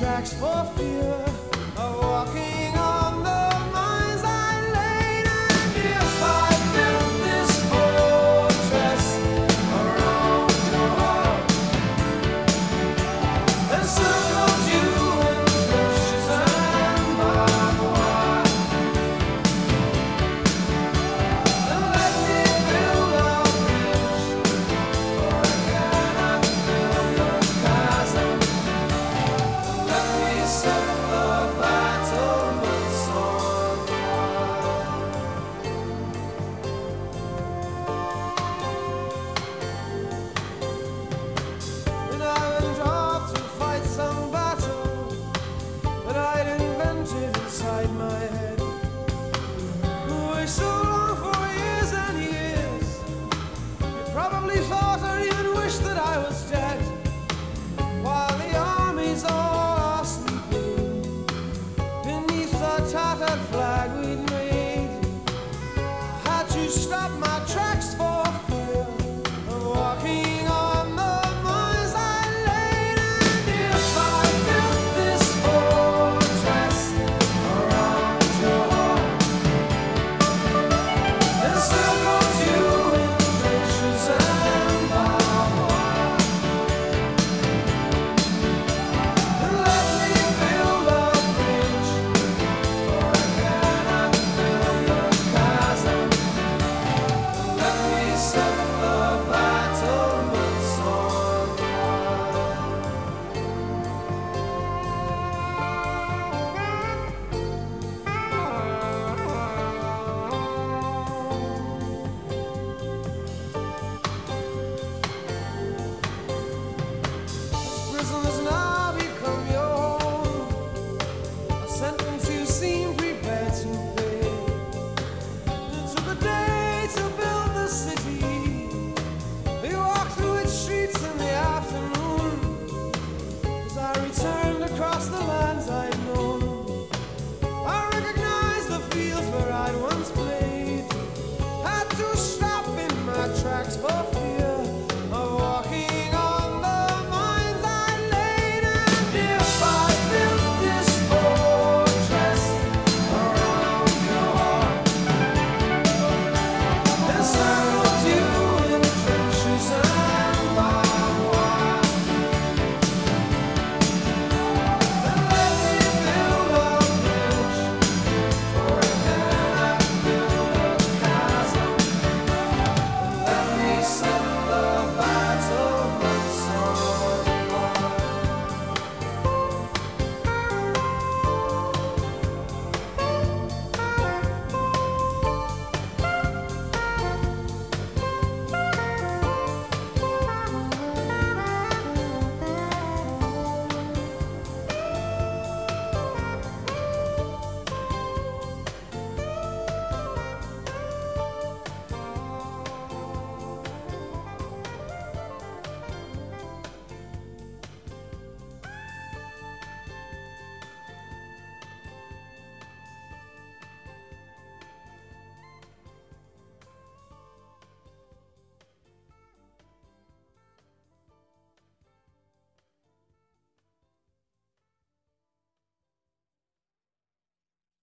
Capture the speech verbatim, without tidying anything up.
tracks for fear of walking on the mines I laid. And if I built this fortress around your heart and circled you in bushes and barbed wire, and let me build a bridge, for I cannot fill the chasm. Let me set the battlements on fire. And I went off to fight some battle that I'd invented inside my head. We so long for years and years. You probably thought or even wished that I was dead, while the armies all are sleeping beneath the tattered flag we'd made. Had to stop my tracks for fear of walking on the mines I laid. And if I built this fortress around your heart and circled you in trenches and barbed wire, and let me build a bridge, for I cannot fill the chasm. Let me set